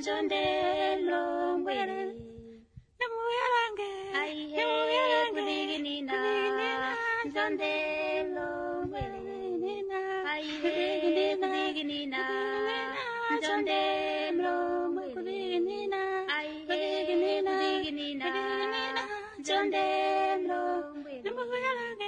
njonde longwele aihe kudiginina njonde longwele aihe kudiginina njonde longwele aihe kudiginina njonde longwele